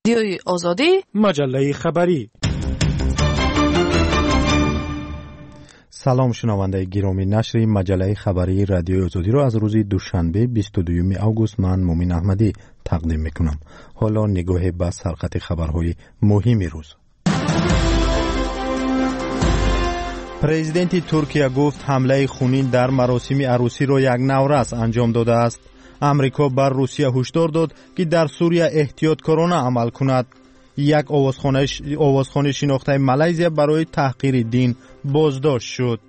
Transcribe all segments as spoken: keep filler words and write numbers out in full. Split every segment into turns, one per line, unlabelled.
رادیوی آزادی،
مجله خبری. سلام شنونده گرامی، نشر مجله خبری رادیوی آزادی را از روز دوشنبه بیست و دوم آگوست من مومن احمدی تقدیم میکنم. حالا نگاه به سرخط خبرهای مهم روز. پرزیدنت ترکیه گفت حمله خونین در مراسم عروسی را یک نورس انجام داده است. امریکا بر روسیه هشدار داد که در سوریه احتیاطکارانه عمل کند. یک آوازخانه آوازخانه شناخته مالزی برای تحقیر دین بازداشت شد.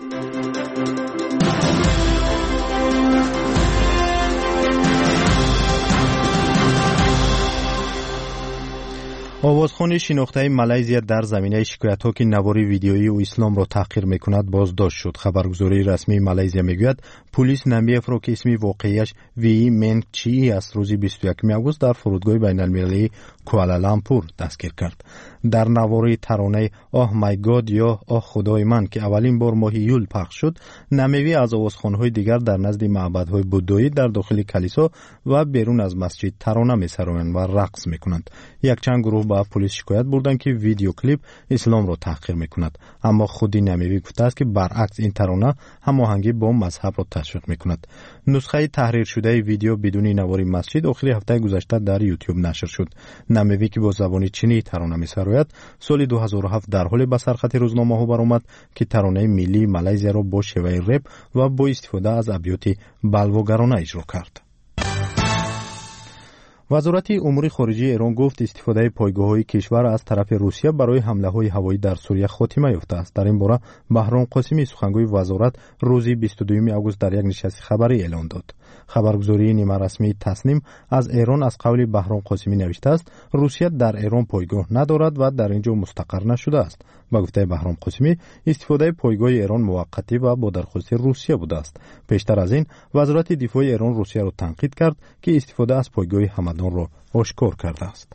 آوازخانه شناخته مالزی در زمینه شکایت‌ها که نواری ویدیویی و اسلام را تحقیر می‌کند بازداشت شد. خبرگزاری رسمی مالزی میگوید پلیس نامی افرا که اسم واقعیش وی من چی است روز بیست و یکم آگوست در فرودگاه بین‌المللی کوالالامپور دستگیر کرد. در نواری ترانه آه مای گاد یا آه خدای من که اولین بار ماه یول پخش شد، نمیوی از آوازخوان‌های دیگر در نزد معبدهای بودایی در داخل کلیسا و بیرون از مسجد ترانه می‌سرایند و رقص می‌کنند. یک چند گروه با پلیس شکایت بردند که ویدیو کلیپ اسلام را تحقیر می‌کند، اما خودی نمیوی گفته است که برعکس این ترانه هماهنگی با مذهب را تشویق می‌کند. نسخه تحریر شده ویدیو بدون نواری مسجد آخر هفته گذشته در یوتیوب نشر شد. نمیوی که با زبان چینی ترانه می‌سراید، سال دو هزار و هفت در حال به سرخط روزنامه‌ها برآمد که ترانه ملی مالزی را با شیوه رپ و با استفاده از ابیات بلواگرانه اجرا کرد. وزارت امور خارجه ایران گفت استفاده پایگاه‌های کشور از طرف روسیه برای حمله‌های هوایی در سوریه خاتمه یافته است. در این باره بهرام قاسمی سخنگوی وزارت روز بیست و دوم آگوست در یک نشست خبری اعلام داد. خبرگزاری نیمه رسمی تصنیم از ایران از قول بهرام قاسمی نوشته است روسیه در ایران پایگاه ندارد و در اینجا مستقر نشده است. با گفته بهرام قاسمی استفاده پایگاه ایران موقتی و با درخواست روسیه بوده است. پیشتر از این وزارت دفاع ایران روسیه را تنقید کرد که استفاده از پایگاه همدان را آشکار کرده است.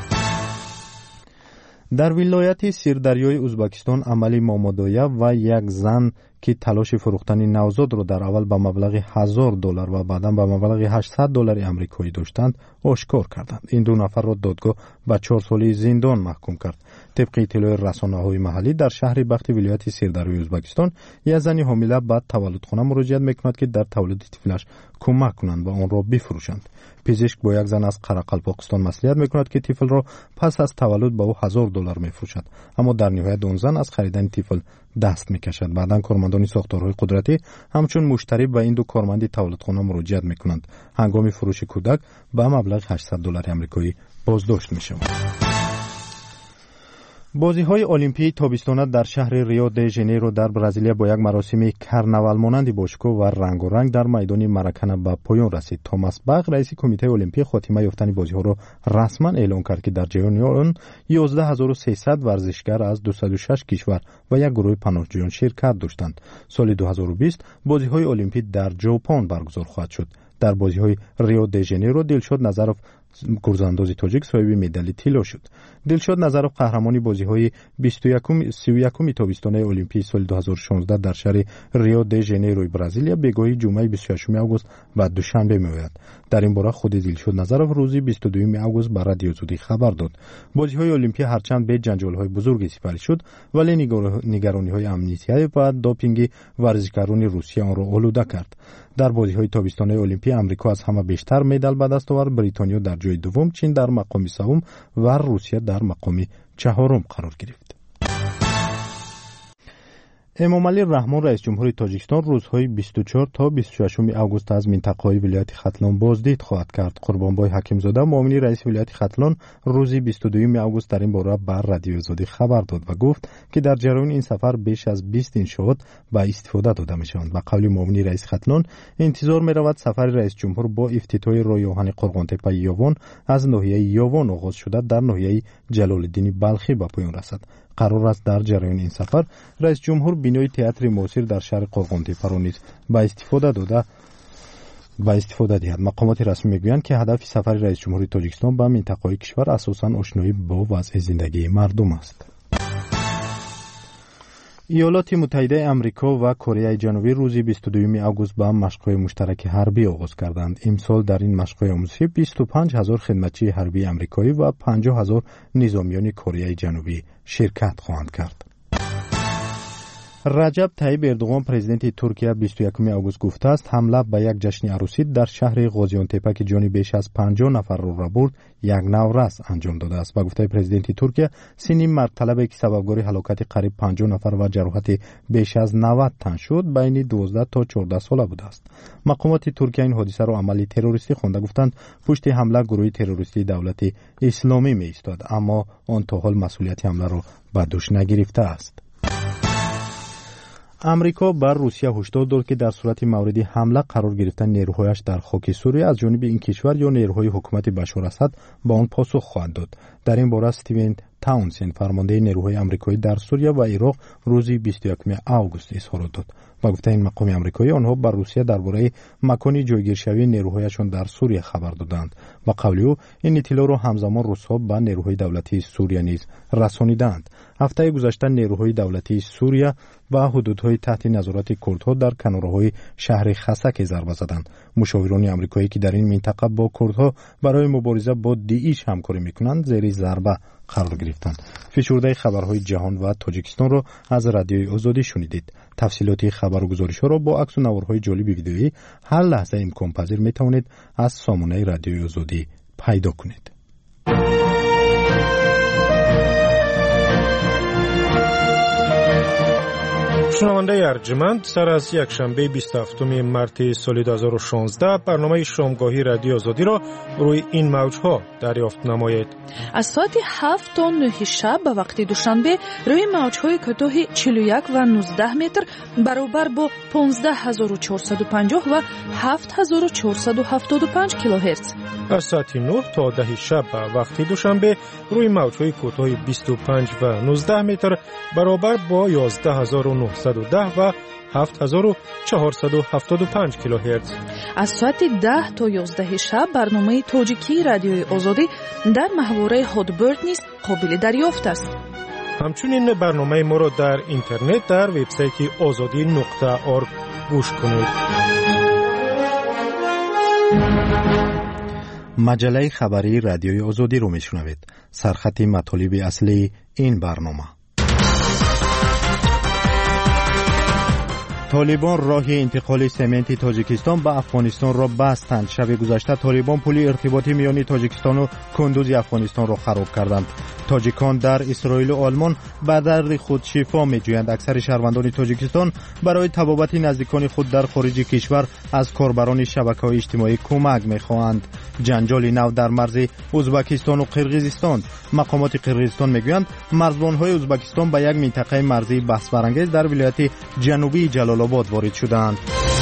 در ولایت سیردریای ازبکستان عملی مامادویه و یک زن که تلاش فروختن نوزاد را در اول به مبلغ هزار دلار و بعدا به مبلغ هشتصد دلار آمریکایی داشتند آشکار کردند. این دو نفر را دادگاه به چهار ساله زندان محکوم کرد. طبق اطلاع رسانه‌های محلی در شهر بخت ولایت سیردریای ازبکستان یک زن حامله به تولدخانه مراجعت می‌کند که در تولد طفلش کمک کنند و آن را بفروشند. پزشک با یک زن از قره‌قلپاقستان مصلحت می‌کند که طفل را پس از تولد به او هزار دلار می‌فروشد، اما در نهایت آن زن از خریدن طفل دست می‌کشد. بعداً کارمندان ساختارهای قدرتی همچون مشتری به این دو کارمند تولدخانه مراجعت می‌کنند. هنگام فروش کودک به مبلغ هشتصد دلار آمریکایی بازداشت می‌شوند. بازی‌های المپیک تابستانه در شهر ریو دی ژانیرو در برزیل با یک مراسم کرناول مانند باشکوه و رنگ و رنگ در میدان مراکانا به پایان رسید. توماس باخ رئیس کمیته المپیک خاتمه یافتن بازی‌ها را رسما اعلام کرد که در جریان آن یازده هزار و سیصد ورزشگر از دویست و شش کشور و یک گروه پناهجویان شرکت داشتند. سال دو هزار و بیست بازی‌های المپیک در ژاپن برگزار خواهد شد. در بازی‌های ریو دی ژانیرو دلشاد نظرов گرزانداز تاجیک صاحب مدال طلا شد. دلشاد نظرов قهرمانی بازی‌های بیست و یکم سی و یکم تابستانه المپیک سال دو هزار و شانزده در شهر ریو دی ژانیرو برزیل بگاهی جمعه بیست و ششم آگوست و دوشنبه می‌آید. در این باره خود دلشاد نظرов روز بیست و دوم آگوست بر رادیو آزادی خبر داد. بازی‌های المپیک هرچند به جنجال‌های بزرگی سپری شد ولی نگرانی‌های امنیتی و دوپینگ ورزشکاران روسیه آن را آلوده کرد. در بازی‌های تابستانه المپیک آمریکا از همه بیشتر مدال به دست آورد. بریتانیا در جای دوم، چین در مقام سوم و روسیه در مقام چهارم قرار گرفت. امامعلی رحمان رئیس جمهوری تاجیکستان روزهای بیست و چهار تا بیست و شش آگوست از منطقه‌های ولایت ختلان بازدید خواهد کرد. قربانبای حکیمزاده معاون رئیس ولایت ختلان روز بیست و دوم آگوست در این باره بر رادیو آزادی خبر داد و گفت که در جریان این سفر بیش از بیست انشاءات به استفاده داده می‌شوند. به قول معاون رئیس ختلان انتظار می‌رود سفر رئیس جمهور با افتتاح رای‌آهن قرغان‌تپه یاوان از ناحیه یاوان آغاز شده در ناحیه جلال‌الدین بلخی به پایان رسد. قرار است در جریان این سفر رئیس جمهور بینای تئاتر معاصر در شهر قرغان‌تپه را نیز با استفاده داده با استفاده دهد. مقامات رسمی میگویند که هدف سفر رئیس جمهوری تاجیکستان به منطقه‌های کشور اساساً آشنایی با وضع زندگی مردم است. ایالات متحده آمریکا و کره جنوبی روز بیست و دوم آگوست با مشق‌های مشترک حربی آغاز کردند. امسال در این مشق‌های آموزشی بیست و پنج هزار خدمتچی حربی آمریکایی و پنجاه هزار نظامیان کره جنوبی شرکت خواهند کرد. رجب طیب اردوغان پرزیدنت ترکیه بیست و یکم آگوست گفته است حمله به یک جشن عروسی در شهر غازیانتپه که جان بیش از پنجاه نفر را برد یک نورس انجام داده است. با گفته پرزیدنت ترکیه سین مرگ طلبی که سببگار هلاکت قریب پنجاه نفر و جراحت بیش از نود تن شد بین دوازده تا چهارده ساله بوده است. مقامات ترکیه این حادثه را عملی تروریستی خوانده، گفتند پشت حمله گروه تروریستی دولت اسلامی می ایستاد، اما آن تا حال مسئولیت حمله را به دوش نگرفته است. امریکا بر روسیه هشدار داد که در صورت مورد حمله قرار گرفتن نیروهایش در خاک سوریه از جانب این کشور یا نیروهای حکومت بشار اسد با آن پاسخ خواهد داد. در این باره استیون تاونسند فرمانده نیروهای آمریکایی در سوریه و عراق روز بیست و یکم آگوست اظهار داد. با گفته این مقام آمریکایی آنها بر روسیه درباره مکانی جایگیرشوی نیروهایشان در سوریه خبر دادند و قول او این اطلاع را همزمان روس‌ها به نیروهای دولتی سوریه نیز رسانیدند. هفته گذشته نیروهای دولتی سوریه و حدودهای تحت نظارت کردها در کناره‌های شهر خسک ضربه زدند. مشاوران آمریکایی که در این منطقه با کردها برای مبارزه با داعش همکاری می‌کنند زیر ضربه قرار گرفتند. فشرده خبرهای جهان و تاجیکستان را از رادیوی آزادی شنیدید. تفصیلات خبر و گزارش‌ها را با عکس و نوارهای جالب ویدئویی هر لحظه امکان پذیر می‌توانید از سامانه رادیوی آزادی پیدا کنید.
شنونده ارجمند، سر از یک شنبه بیست و هفتم مارس سال دو هزار و شانزده برنامه شامگاهی رادیو آزادی را روی این موج‌ها دریافت نمایید.
از ساعت هفت تا نه شب به وقت دوشنبه روی موج‌های کوتاه چهل و یک و نوزده متر برابر با پانزده هزار و چهارصد و پنجاه و هفت هزار و چهارصد و هفتاد و پنج کیلوهرتز.
از ساعت نه تا ده شب به وقت دوشنبه روی موج‌های کوتاه بیست و پنج و نوزده متر برابر با یازده هزار و نهصد و ده و هفت هزار و چهارصد و هفتاد و پنج کیلوهرتز.
از ساعت ده تا یازده شب برنامه تاجیکی رادیوی آزادی در محوره هادبرد نیز قابل دریافت است.
همچنین برنامه ما را در اینترنت در وبسایت آزادی نقطه org گوش کنید.
مجله خبری رادیوی آزادی رو میشنوید. سرخط مطالب اصلی این برنامه: طالبان راه انتقال سمنت تاجیکستان به افغانستان را بستند. شب گذشته طالبان پل ارتباطی میان تاجیکستان و کندوز افغانستان را خراب کردند. تاجیکان در اسرائیل و آلمان به درد خود شفا می‌جویند. اکثر شهروندان تاجیکستان برای طبابت نزدیکان خود در خارج کشور از کاربران شبکه‌های اجتماعی کمک می‌خواهند. جنجال نو در مرز ازبکستان و قرقیزستان. مقامات قرقیزستان می‌گویند مرزبان‌های ازبکستان به یک منطقه مرزی بحث برانگیز در ولایت جنوبی جلال آباد وارد شدند.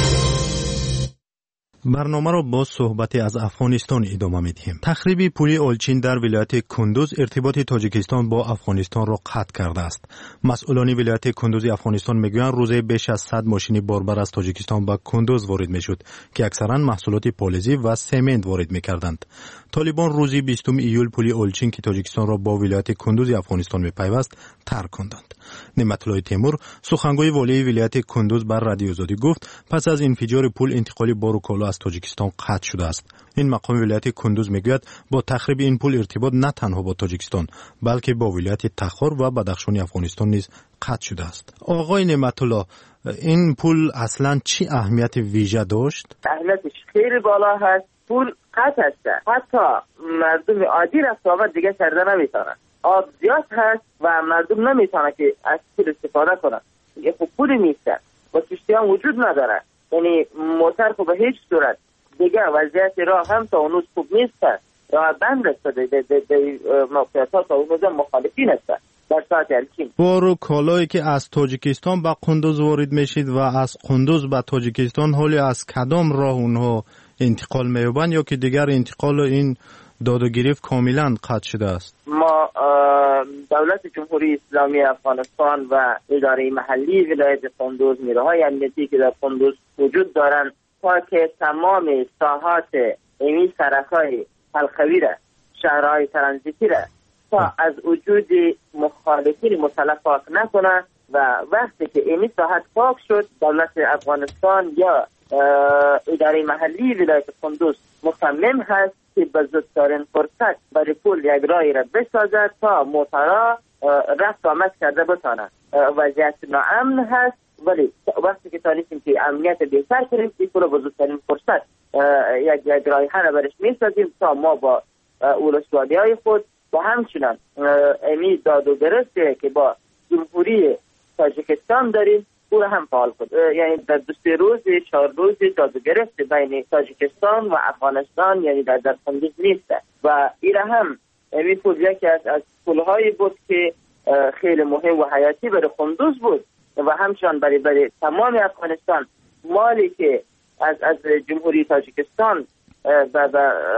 برنامه را با صحبت از افغانستان ادامه می‌دهیم. تخریب پل اولچین در ولایت کندوز ارتباط تاجیکستان با افغانستان را قطع کرده است. مسئولان ولایت کندوز افغانستان میگویند روزی بیش از صد ماشین باربر از تاجیکستان به کندوز وارد میشد که اکثرا محصولات پالزی و سمنت وارد میکردند. طالبان روز بیستم ایول پل اولچین که تاجیکستان را با ولایت کندوز افغانستان میپیوست ترک کردند. نعمت الله تیمور سخنگوی والی ولایت کندوز بر رادیو آزادی گفت پس از انفجار پل انتقال بار و کالا از تاجیکستان قطع شده است. این مقام ولایت کندوز میگوید با تخریب این پل ارتباط نه تنها با تاجیکستان بلکه با ولایت تخار و بدخشان افغانستان نیز قطع شده است. آقای نعمت الله، این پل اصلا چی اهمیت ویژه داشت؟
اهمیتش خیلی بالا هست. پل قطع است. حتی مردم عادی رفت آمد دیگه کرده نمیتونن. آب زیاد هست و مردم نمیتونن که از پل استفاده کنن. یه خب پل نیست و کشتی هم وجود نداره. یعنی موتر خب به هیچ صورت دیگه وضعیت راه هم تا اونوز خوب نیست. راه بند است. موقعیت ها تا اونوز مخالفین است. در ساعت الچین
بارو کالایی که از تاجیکستان به قندوز وارد میشید و از قندوز به تاجیکستان حالی از کدام راه اونها انتقال میوبند یا که دیگر انتقال این داد و گرفت کاملا قطع شده است؟
ما دولت جمهوری اسلامی افغانستان و اداره محلی ولایت قندوز، نیروهای امنیتی که در قندوز وجود دارند تا که تمام ساحات این سرک‌های حلقوی را، شهرهای ترانزیتی را تا از وجود مخالفین مسلح پاک نکنه و وقتی که این ساحت پاک شد، دولت افغانستان یا اداره محلی ولایت کندوز مصمم هست که به زودترین فرصت برای پول یک راهی را بسازد تا موتورها رفت آمد کرده بتانند. وضعیت ناامن هست، ولی وقتی که تانستیم که امنیت بهتر کنیم که پول به زودترین فرصت یک یک راهی را برش میسازیم تا ما با ولسوالی های خود و همچنان امی داد و گرفته که با جمهوری تاجیکستان داریم او را هم فعال کنیم. یعنی در دو سه روز چهار روز داد و گرفت بین تاجیکستان و افغانستان یعنی در در کندوز نیست و این را هم امی پول یکی از از پولهایی بود که خیلی مهم و حیاتی برای کندوز بود و همچنان برای برای تمام افغانستان. مالی که از از جمهوری تاجیکستان و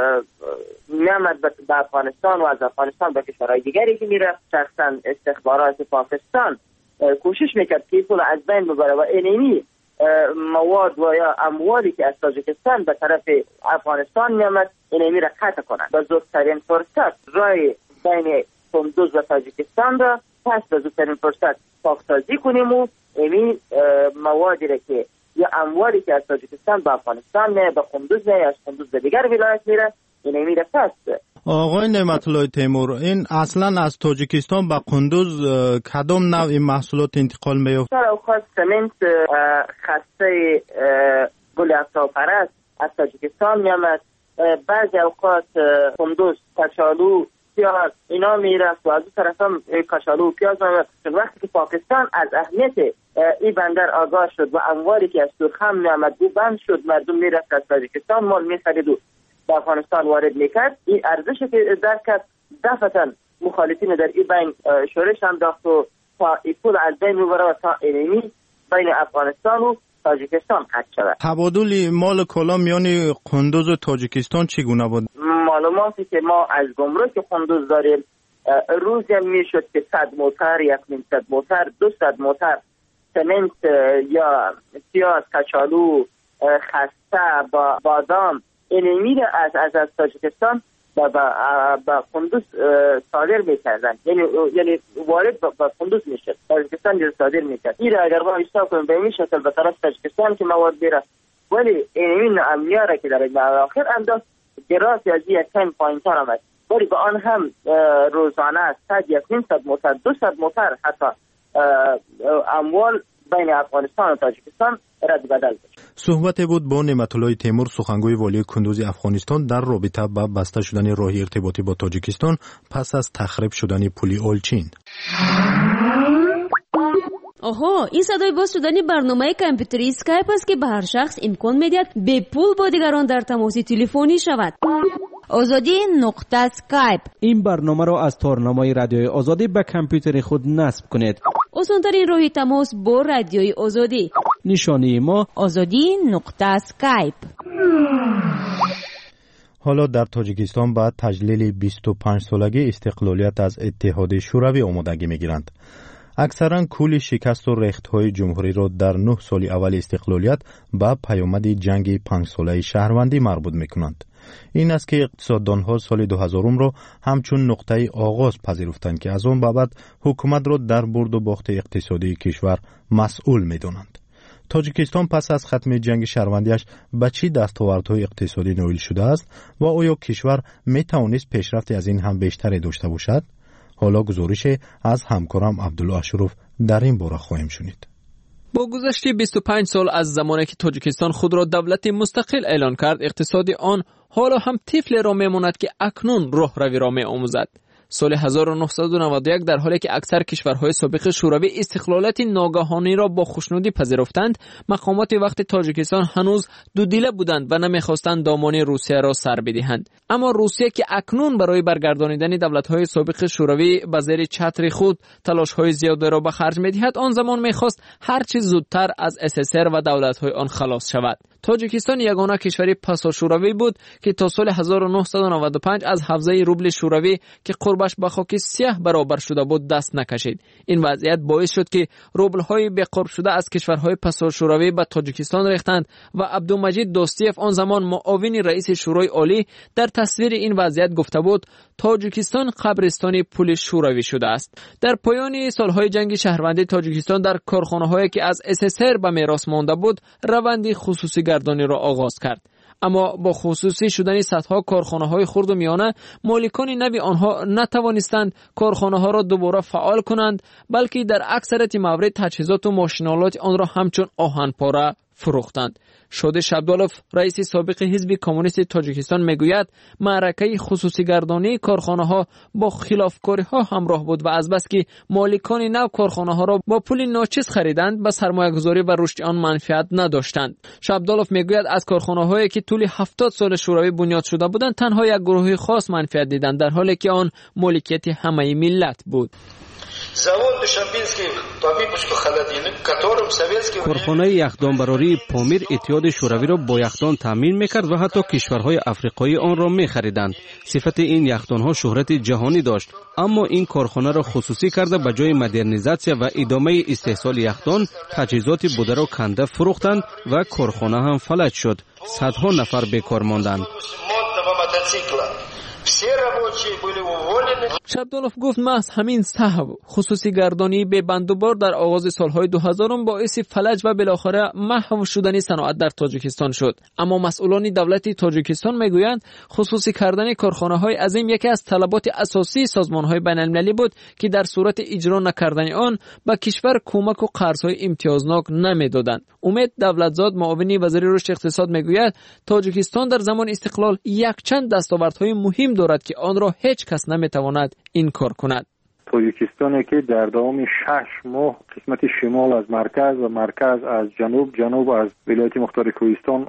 میامد به افغانستان و از افغانستان به کشورهای دیگری که میره، شخصا استخبارات پاکستان کوشش میکرد که پول از بین ببره و اینمی مواد و یا اموالی که از تاجیکستان به طرف افغانستان میامد اینمی را قطع کنند. به زودترین فرصت راه بین کندوز و تاجیکستان را پس به زودترین فرصت پاکسازی کنیم و اینمی موادی را که یا اموالی که از تاجیکستان به افغانستان میره به کندوز میره، از کندوز به دیگر ولایت میره، این میره پس.
آقای نعمت الله تیمور، این اصلا از تاجیکستان به کندوز کدام نوع محصولات انتقال میفته؟
در اوقات سمنت خسته گل افزارپرست از تاجیکستان میامد، بعضی اوقات کندوز کچالو پیاز اینا میرفت و از اون طرف هم کچالو و پیاز میرفت. وقتی که پاکستان از اهمیت این بندر آگاه شد و اموالی که از سرخم میامد او بند شد، مردم میرفت از تاجیکستان مال میخرید و به افغانستان وارد میکرد. این ارزش که درک کرد دفعتا مخالفین در این بین شورش انداخت و تا این پول از بین میبره و تا اینمی بین افغانستان و تاجیکستان قطع شود.
تبادل مال کالا میان کندوز و تاجیکستان چگونه بود؟
معلوماتی که ما از گمرک کندوز داریم، روزی میشد که صد موتر، یک صد موتر، دو صد موتر سمنت یا پیاز، کچالو، خسته، با بادام اینمی را از از از تاجیکستان با با کندوز صادر میکردن، یعنی یعنی وارد با کندوز میشد، تاجیکستان را صادر میکرد. این را اگر ما حساب کنیم به این شکل به طرف تاجیکستان که مواد میره، ولی اینمی امنیه را که در آخر انداز گراس از یک کم پایین‌تر آمد، ولی با آن هم روزانه صد یک صد موتر، دو صد موتر حتی اموال بین افغانستان و تاجیکستان رد بدل شد.
صحبت بود با نعمت الله تیمور، سخنگوی والی کندوز افغانستان در رابطه با بسته شدن راه ارتباطی با تاجیکستان پس از تخریب شدن پل اولچین.
آها، این صدای باز شدن برنامه کامپیوتری اسکایپ است که به هر شخص امکان میدهد به پول با دیگران در تماس تلفنی شود. آزادی نقطه اسکایپ.
این برنامه را از تارنمای رادیوی آزادی به کامپیوتر خود نصب کنید.
آسان‌ترین راه تماس با رادیوی آزادی.
نشانی ما
آزادی نقطه اسکایپ.
حالا در تاجیکستان بعد تجلیل بیست و پنج سالگی استقلالیت از اتحاد شوروی آمادگی میگیرند. اکثرا کل شکست و رخت‌های جمهوری را در نه سال اول استقلالیت با پیامد جنگ پنج ساله شهروندی مربوط میکنند. این است که اقتصاددانها سال دو هزار را همچون نقطه آغاز پذیرفتند که از آن بعد حکومت را در برد و باخت اقتصادی کشور مسئول می‌دانند. تاجیکستان پس از ختم جنگ شهروندیش به چه دستاوردهای اقتصادی نائل شده است و آیا کشور می‌توانست پیشرفتی از این هم بیشتری داشته باشد؟ حالا گزارش از همکارم عبدالله اشرف در این باره خواهیم شنید.
با گذشت بیست و پنج سال از زمانی که تاجیکستان خود را دولت مستقل اعلان کرد، اقتصاد آن حالا هم طفل را میماند که اکنون راهروی را می‌آموزد. سال هزار و نهصد و نود و یک در حالی که اکثر کشورهای سابق شوروی استقلالات ناگهانی را با خوشنودی پذیرفتند، مقامات وقت تاجیکستان هنوز دو دله بودند و نمیخواستند دامان روسیه را سر بدهند. اما روسیه که اکنون برای برگردانیدن دولت‌های سابق شوروی به زیر چتر خود تلاش‌های زیادی را به خرج می‌دهد، آن زمان می‌خواست هر چه زودتر از اس اس ار و دولت‌های آن خلاص شود. تاجیکستان یگانه کشوری پسا شوروی بود که تا سال هزار و نهصد و نود و پنج از حوزه روبل شوروی که قرب ضربش به خاک سیاه برابر شده بود دست نکشید. این وضعیت باعث شد که روبل‌های بقرب شده از کشورهای پسا شوروی به تاجیکستان ریختند و عبدالمجید دوستیف آن زمان معاون رئیس شورای عالی در تصویر این وضعیت گفته بود تاجیکستان قبرستان پول شوروی شده است. در پایان سالهای جنگ شهروندی تاجیکستان در کارخانه‌هایی که از اس اس ار به میراث مانده بود روند خصوصی گردانی را آغاز کرد. اما با خصوصی شدن صدها کارخانه‌های خرد و میانه مالکان نوی آنها نتوانستند کارخانه‌ها را دوباره فعال کنند، بلکه در اکثریت موارد تجهیزات و ماشین‌آلات آن را همچون آهن‌پاره فروختند. شده شبدالوف رئیس سابق حزب کمونیست تاجیکستان میگوید معرکه خصوصی گردانی کارخانه ها با خلافکاری ها همراه بود و از بس که مالکان نو کارخانه ها را با پول ناچیز خریدند به سرمایه گذاری و رشد آن منفعت نداشتند. شبدالوف میگوید از کارخانه هایی که طول هفتاد سال شوروی بنیاد شده بودند تنها یک گروه خاص منفعت دیدند، در حالی که آن مالکیت همه ملت بود.
کارخانه یخدانبراری پامیر اتحاد شوروی را با یخدان تامین میکرد و حتی کشورهای افریقایی آن را میخریدند. صفت این یخدانها شهرت جهانی داشت، اما این کارخانه را خصوصی کرده به جای مدرنیزاسیا و ادامه استحصال یخدان تجهیزات بوده را کنده فروختند و کارخانه هم فلج شد. صدها نفر بیکار ماندند.
شبدالوف گفت محض همین سهو خصوصی گردانی به بندوبار در آغاز سالهای دو هزار باعث فلج و بالاخره محو شدن صنعت در تاجیکستان شد. اما مسئولان دولت تاجیکستان میگویند خصوصی کردن کارخانه‌های عظیم یکی از طلبات اساسی سازمان‌های بین‌المللی بود که در صورت اجرا نکردن آن به کشور کمک و قرض‌های امتیازناک نمیدادند. امید دولتزاد معاون وزیر رشد اقتصاد میگوید تاجیکستان در زمان استقلال یک چند دستاوردهای مهم دارد که آن را هیچ کس نمیتواند انکار کند.
تاجیکستانی که در دوام شش ماه قسمت شمال از مرکز و مرکز از جنوب، جنوب از ولایت مختار کوهستان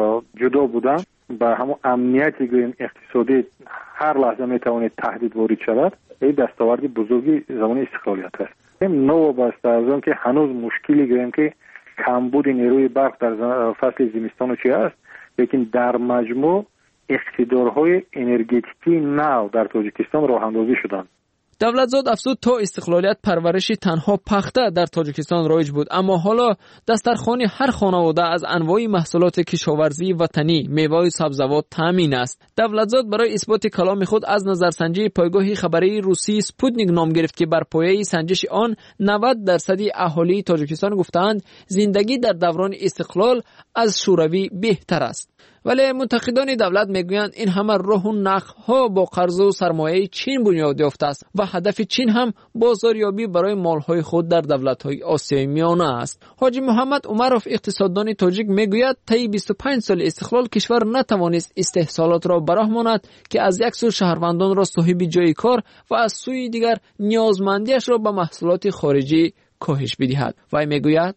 جدا بودند، به همون امنیتی گویم اقتصادی هر لحظه میتواند تهدید وارد شود. این دستاورد بزرگی زمان استقلالیت است. نو وابسته از آن که هنوز مشکلی گویم که کمبود نیروی برق در فصل زمستان چی است، لیکن در مجموع اقتدارهای انرژتیکی نو در تاجیکستان راه اندازی شدند.
دولتزاد افزود تا استقلالیت پرورشی تنها پخته در تاجیکستان رایج بود، اما حالا دسترخوان هر خانواده از انواع محصولات کشاورزی وطنی، میوه و سبزیجات تامین است. دولتزاد برای اثبات کلام خود از نظرسنجی پایگاه خبری روسی سپوتنیک نام گرفت که بر پایه سنجش آن نود درصد اهالی تاجیکستان گفتند زندگی در دوران استقلال از شوروی بهتر است. ولی منتقدان دولت میگویند این همه راه و نقها با قرض و سرمایه چین بنیاد یافته است و هدف چین هم بازاریابی برای مالهای خود در دولت‌های آسیای میانه است. حاجی محمد عمرов اقتصاددان تاجیک میگوید طی بیست و پنج سال استقلال کشور نتوانست استحصالات را براه ماند که از یک سو شهروندان را صاحب جای کار و از سوی دیگر نیازمندیش را به محصولات خارجی کاهش بدهد. و میگوید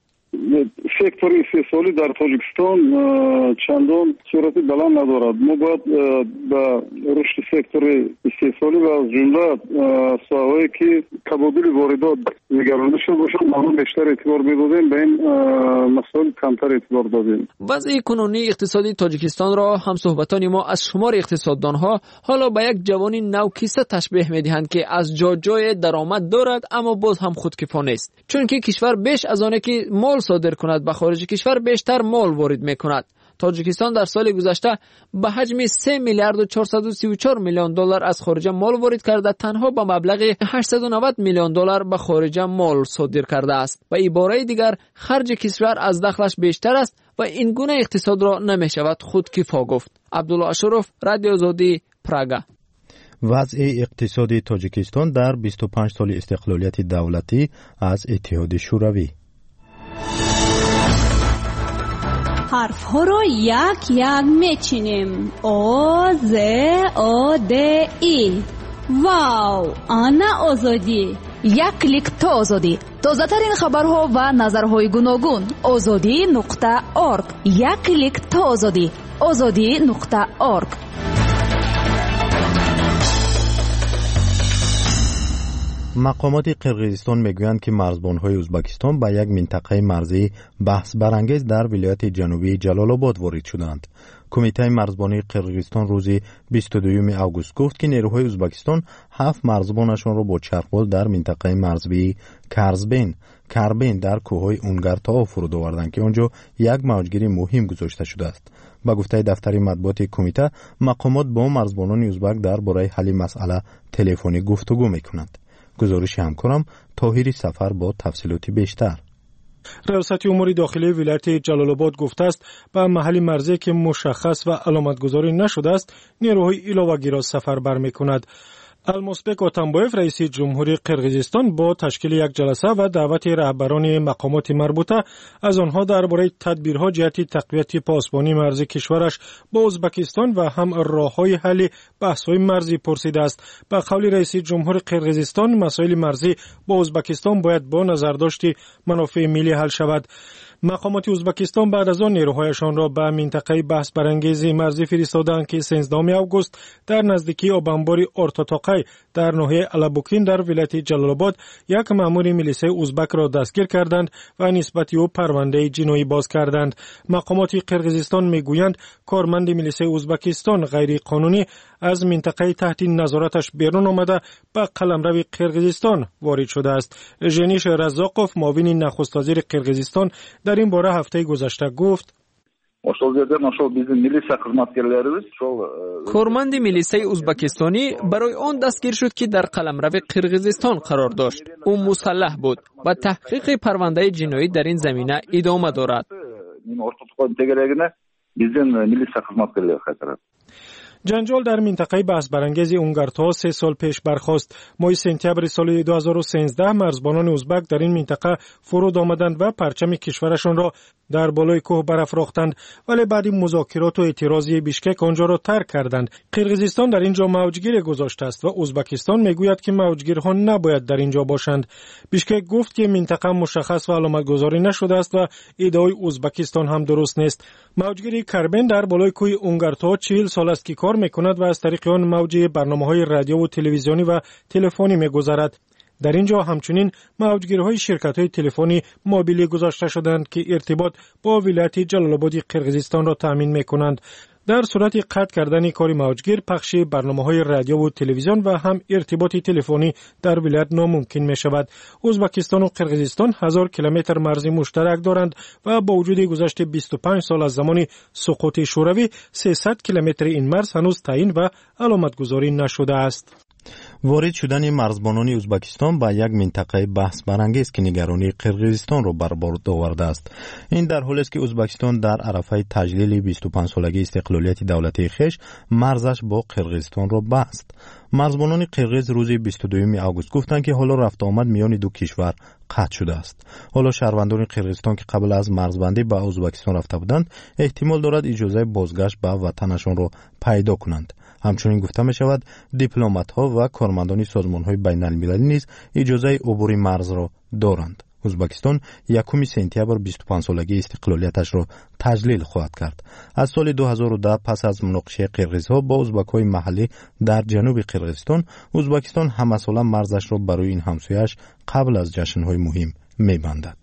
سектор استحصالی در تاجیکستان چندان صورت بلند ندارد. ما باید به رشد سکتور استحصالی و از جمله ساحه‌ای که تبادل واردات نگرانده شده باشد ما بیشتر اعتبار می‌دادیم، به این مسائل کمتر اعتبار دادیم.
وضع کنونی اقتصادی تاجیکستان را هم صحبتان ما از شمار اقتصاددانها حالا به یک جوانی نوکیسه تشبیه می‌دهند که از جا جای درآمد دارد اما باز هم خودکفا نیست، چون که کشور بیش از آنه که مال صادر کند به خارج کشور بیشتر مال وارد می‌کند. تاجیکستان در سال گذشته به حجم سه میلیارد و چهارصد و سی و چهار میلیون دلار از خارج مال وارد کرده، تنها به مبلغ هشتصد و نود میلیون دلار به خارج مال صادر کرده است. و عباره دیگر خرج کشور از دخلش بیشتر است و این گونه اقتصاد را نمی‌شود خودکفا گفت. عبدالله اشرف، رادیو آزادی، پراگا.
وضع اقتصادی تاجیکستان در بیست و پنج سال استقلالیت دولتی از اتحاد شوروی.
حرف ها رو یک یک میچینیم. او ز او د ای. واو، آنا آزادی.
یک کلیک تا آزادی. تازه ترین خبرها و نظرهای گوناگون. آزادی نقطه اورگ. یک کلیک تا آزادی. آزادی نقطه اورگ.
مقامات قرقیزستان میگویند که مرزبان‌های ازبکستان به یک منطقه مرزی بحث برانگیز در ولایت جنوبی جلال آباد وارد شدند. کمیته مرزبانی قرقیزستان روز بیست و دوم آگوست گفت که نیروهای ازبکستان هفت مرزبانشان را با چرخبال در منطقه مرزبی کرزبین کربین در کوههای اونگرتا فرود آوردند که آنجا یک موجگیری مهم گذاشته شده است. با گفته دفتر مطبوعات کمیته، مقامات با مرزبانان ازبک درباره حل مسئله تلفنی گفتگو میکنند. گزارش همکارم طاهری سفر با تفصیلات بیشتر.
ریاست امور داخلی ولایت جلال آباد گفته است به محل مرزی که مشخص و علامتگذاری نشده است نیروهای علاوه‌ای را سفر برمی‌کند. المسبک آتنبایف رئیس جمهوری قرقیزستان با تشکیل یک جلسه و دعوت رهبران مقامات مربوطه از آنها درباره تدبیرها جهت تقویت پاسبانی مرزی کشورش با ازبکستان و هم راه‌های حل بحث‌های مرزی پرسیده است. به قول رئیس جمهور قرقیزستان مسائل مرزی با ازبکستان باید با نظرداشت منافع ملی حل شود. مقامات ازبکستان بعد از آن نیروهایشان را به منطقه بحث برانگیز مرزی فرستادند که سیزدهم آگوست در نزدیکی آبانبار ارتاتاقی در ناحیه الابوکین در ولایت جلال آباد یک مأمور میلیشه ازبک را دستگیر کردند و نسبت او پرونده جنایی باز کردند. مقامات قرقیزستان میگویند کارمند میلیشه ازبکستان غیر قانونی از منطقه تحت نظارتش بیرون آمده به قلمرو قرقیزستان وارد شده است. ژنیش رزاقوف معاون نخست وزیر قرقیزستان در این باره هفته گذشته گفت
کارمند میلیشه ازبکستانی برای آن دستگیر شد که در قلمرو قرقیزستان قرار داشت. او مسلح بود و تحقیق پرونده جنایی در این زمینه ادامه دارد.
جنجال در منطقه بحث برانگیز اونگرتا سه سال پیش برخاست. ماه سپتامبر سال دو هزار و سیزده مرزبانان ازبک در این منطقه فرود آمدند و پرچم کشورشان را در بالای کوه برافراختند، ولی بعد مذاکرات و اعتراضی بیشکک آنجا را ترک کردند. قرقیزستان در اینجا موجگیر گذاشته است و ازبکستان میگوید که موجگیرها نباید در اینجا باشند. بیشکک گفت که منطقه مشخص و علامتگذاری نشده است و ادعای ازبکستان هم درست نیست. موجگیری کربن در بالای کوه اونگرتا چهل سال است که کار میکند و از طریق آن موج برنامه‌های رادیو و تلویزیونی و تلفنی میگذرد. در اینجا همچنین موجگیرهای شرکت‌های تلفنی موبیلی گذاشته شدند که ارتباط با ولایت جلال آباد قرقیزستان را تامین می‌کنند. در صورت قطع کردن کار موجگیر، پخش برنامه‌های رادیو و تلویزیون و هم ارتباط تلفنی در ولایت ناممکن می‌شود. ازبکستان و قرقیزستان هزار کیلومتر مرزی مشترک دارند و با وجود گذشت بیست و پنج سال از زمان سقوط شوروی، سیصد کیلومتر این مرز هنوز تعیین و علامتگذاری نشده است.
وارد شدن مرزبانان ازبکستان به یک منطقه بحث برانگیز که نگرانی قرقیزستان را بر باد آورده است. این در حالی است که ازبکستان در عرفه تجلیل بیست و پنج سالگی استقلالیت دولتی خویش مرزش با قرقیزستان را بست. مرزبانان قرقیز روز بیست و دوم آگوست گفتند که حالا رفت آمد میان دو کشور قطع شده است. حالا شهروندان قرقیزستان که قبل از مرزبندی به ازبکستان رفته بودند احتمال دارد اجازه بازگشت به وطنشان را پیدا کنند. همچنین گفته می شود دیپلمات‌ها و کارمندان سازمان‌های بین‌المللی نیز اجازه عبور مرز را دارند. ازبکستان یکم سپتامبر بیست و پنج سالگی استقلالیتش را تجلیل خواهد کرد. از سال دو هزار و ده پس از مناقشه قرقیزها با ازبک‌های محلی در جنوب قرقیزستان، ازبکستان همساله مرزش را برای این همسایه‌اش قبل از جشن‌های مهم می‌بندد.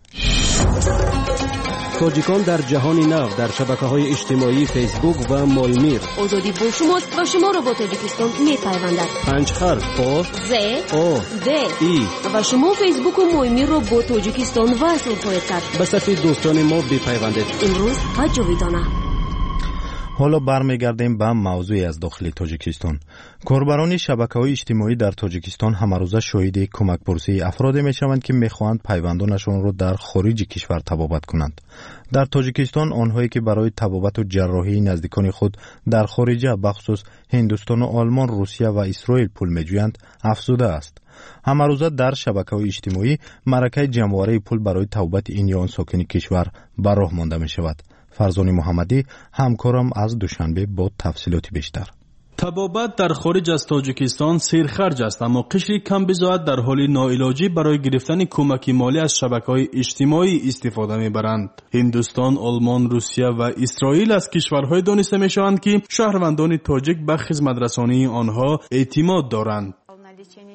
تاجیکان در جهان نو در شبکه‌های اجتماعی فیسبوک و مولمیر.
آزادی با شماست و شما را با تاجیکستان می‌پیوندد.
پنج حرف آ
ز
آ
د
ای
و شما فیسبوک و مولمیر را با تاجیکستان وصل خواهید کرد.
به صفحه دوستان ما بپیوندید.
امروز و جاویدانه.
حالا برمیگردیم به موضوعی از داخل تاجیکستان. کاربران شبکه‌های اجتماعی در تاجیکستان همروزه شاهد کمک پرسی افرادی میشوند که میخواهند پیوندانشان را در خارج کشور تبابت کنند. در تاجیکستان آنهایی که برای تبابت و جراحی نزدیکان خود در خارجه بخصوص هندوستان و آلمان، روسیه و اسرائیل پول میجویند افزوده است. همروزه در شبکه‌های اجتماعی معرکه جمع‌آوری پول برای تبابت این یا آن ساکن کشور بر راه مانده میشود. فرزان محمدی همکارم از دوشنبه با تفصیلات بیشتر.
تبابت در خارج از تاجیکستان سیرخرج است، اما قشری کم بزاعت در حال ناعلاجی برای گرفتن کمک مالی از شبکه‌های اجتماعی استفاده می‌برند. هندوستان، آلمان، روسیه و اسرائیل از کشورهای دانسته می‌شوند که شهروندان تاجیک به خدمت‌رسانی آنها اعتماد دارند.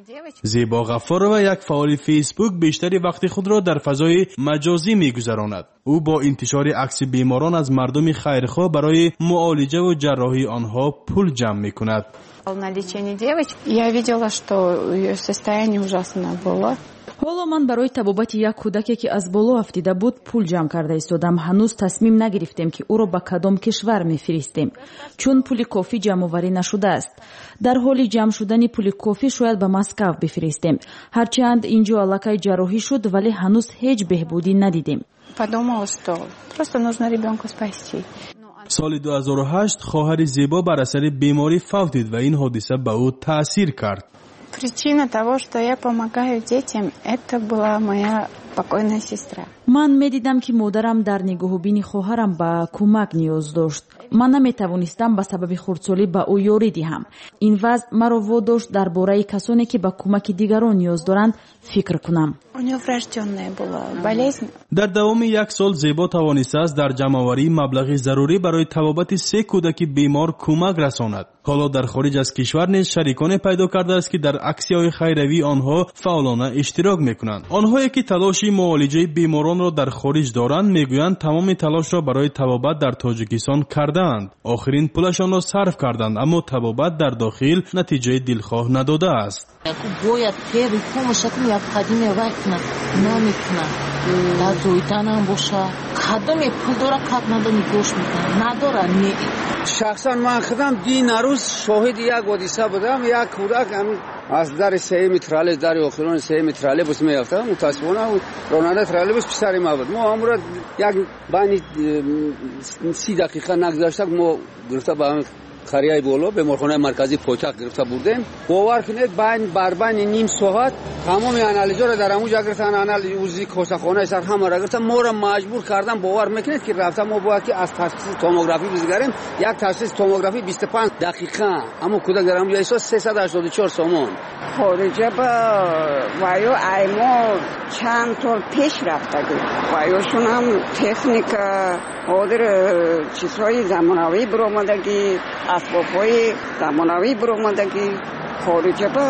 زیبا غفار و یک فعال فیسبوک بیشتری وقت خود را در فضای مجازی می‌گذراند. او با انتشار عکس بیماران از مردم خیرخواه برای معالجه و جراحی آنها پول جمع می‌کند.
На лечение девочек я видела, что ее состояние ужасное было.
ҳоло ман барои табобати як кӯдаке ки аз боло афтида буд пул ҷамъ карда истодам. ҳанӯз тасмим нагирифтем ки ӯро ба кадом кишвар мефиристем, чун пули кофӣ ҷамъоварӣ нашудааст. дар ҳоли ҷамъ шудани пули кофӣ шояд ба Москав бифиристем. ҳарчанд инҷо аллакай ҷарроҳӣ шуд, вале ҳанӯз ҳеҷ беҳбудӣ надидем.
Подумала, что просто нужно ребенка спасти.
سال دو هزار و هشت خواهر زیبا بر اثر بیماری فوت دید و این حادثه به او تأثیر کرد.
Причина того, что я помогаю детям, это была моя покойная сестра.
ман медидам ки модарам дар нигоҳубини хоҳарам ба кӯмак ниёз дошт. ман наметавонистам ба сабаби хурдсолӣ ба ӯ ёрӣ диҳам. ин вазъ маро водошт дар бораи касоне ки ба кӯмаки дигарон ниёз доранд фикр кунам.
У неё врождённая была болезнь.
در دوام یک سال زیبا توانسته است در جمع‌آوری مبلغی ضروری برای طبابت سه کودک بیمار کمک رساند. حالا در خارج از کشور نیز شریکان پیدا کرده است که در اکسی‌های خیروی آنها فعالانه اشتراک می‌کنند. آنهایی که تلاش معالجه بیماران را در خارج دارند میگویند تمام تلاش را برای طبابت در تاجیکستان کردند. آخرین پولشان را صرف کردند، اما طبابت در داخل نتیجه دلخواه نداده است.
باید первый помощь это необходимо вакна намекна да зойтанам боша кадом пул дора как надо нигош мекунам надора не
шахсан ман худам дин рӯз шоҳиди як ҳодиса будам. як кӯдак аз дари сеюми троллейбус дари охирони сеюми троллейбус меяфтам. мутаассифона ронанда троллейбус писари ма буд. мо амра як байни си дақиқа нагзашта мо гирифта ба خریای بالا به بیمارخانه مرکزی پایتخت گرفته بردیم. باور کنید بین بر بین نیم ساعت تمام آنالیزها را در همونجا گرفتن. آنالیز وزی کوسخانه سر همه را گرفتن. ما را مجبور کردن. باور میکنید که رفتم ما باید که از تشخیص توموگرافی بگیریم. یک تشخیص توموگرافی بیست و پنج دقیقه. اما کودک در همونجا ایسا سیصد و هشتاد و چهار سومون.
خارجه با وایو ایمو چند طور پیش رفتگی. وایوشون هم تکنیک حاضر چیزهای زمانوی برآمدگی، اسباب‌های زمانوی برآمدگی خارجه به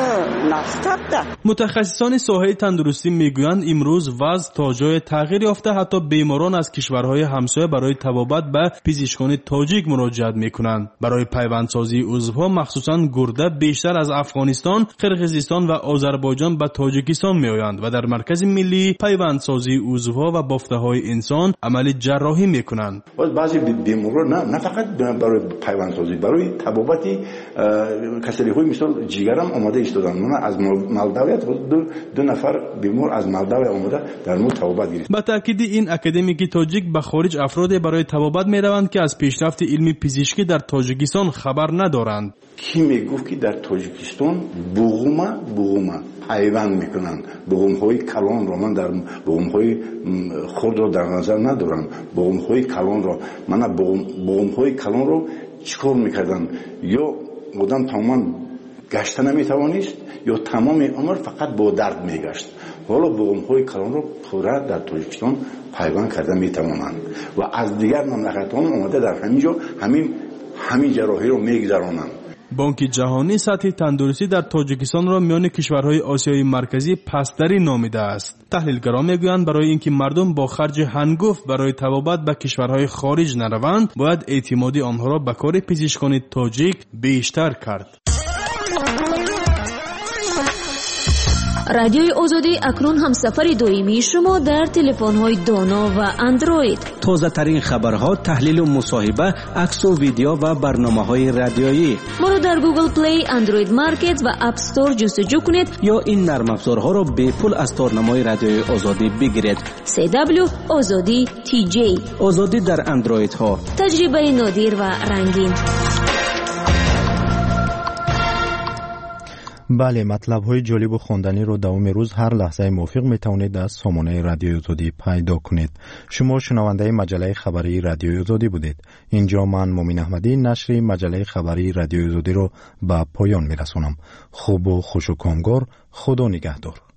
نستد.
متخصصان ساحه تندرستی میگویند امروز وضع تا جای تغییر یافته. حتی بیماران از کشورهای همسایه برای طبابت به پزشکان تاجیک مراجعت میکنند. برای پیوندسازی عضوها مخصوصا گرده بیشتر از افغانستان، قرقیزستان و آذربایجان به تاجیکستان میآیند و در مرکز ملی پیوندسازی عضوها و بافته‌های انسان عمل جراحی میکنند.
بعضی بیماران نه نه فقط برای پیوندسازی، برای طبابت کسری‌های مثل جیگرم آماده ایستادن. من از مالداوی دو, دو نفر بیمار از مالداوی آماده در مورد طبابت گرفت.
با تاکید این اکادمیک تاجیک به خارج افراد برای طبابت میروند که از پیشرفت علمی پزشکی در تاجیکستان خبر ندارند.
کی میگفت که در تاجیکستان بوغوما بوغوما پیوند میکنن؟ بوغوم‌های کلان را من در بوغوم‌های خرد را در نظر ندارم. بوغوم‌های کلان را من بوغوم‌های کلان را چیکار میکردن؟ یا آدم تماما گشته نمیتوانست یا تمام عمر فقط با درد میگشت. حالا بوغم‌های کلان را پورا در تاجیکستان پیوند کرده میتوانند و از دیگر مملکت‌ها اومده در همینجا همین همین جراحی رو میگذرانند.
بانک جهانی سطح تندرستی در تاجیکستان را میان کشورهای آسیای مرکزی پستری نامیده است. تحلیلگران میگویند برای اینکه مردم با خرج هنگفت برای طبابت به کشورهای خارج نروند، باید اعتمادی آنها را به کار پزشکان تاجیک بیشتر کرد.
رادیوی آزادی اکنون همسفر دائمی شما در تلفن‌های دانا و اندروید.
تازه ترین خبرها، تحلیل و مصاحبه، عکس و ویدیو و برنامه‌های رادیویی.
ما را در گوگل پلی، اندروید مارکت و اپ استور جستجو کنید
یا این نرم افزارها را به پول از تارنمای رادیوی آزادی بگیرید.
سی دبلیو آزادی تی جی.
آزادی در اندروید ها.
تجربه نادر و رنگین.
بله، مطلب های جالب و خواندنی رو دوام روز هر لحظه موافق می توانید از سامانه رادیوی آزادی پیدا کنید. شما شنونده مجله خبری رادیوی آزادی بودید. اینجا من مومن احمدی نشر مجله خبری رادیوی آزادی رو به پایان می رسونم. خوب و خوش و کامگار. خدا نگهدار.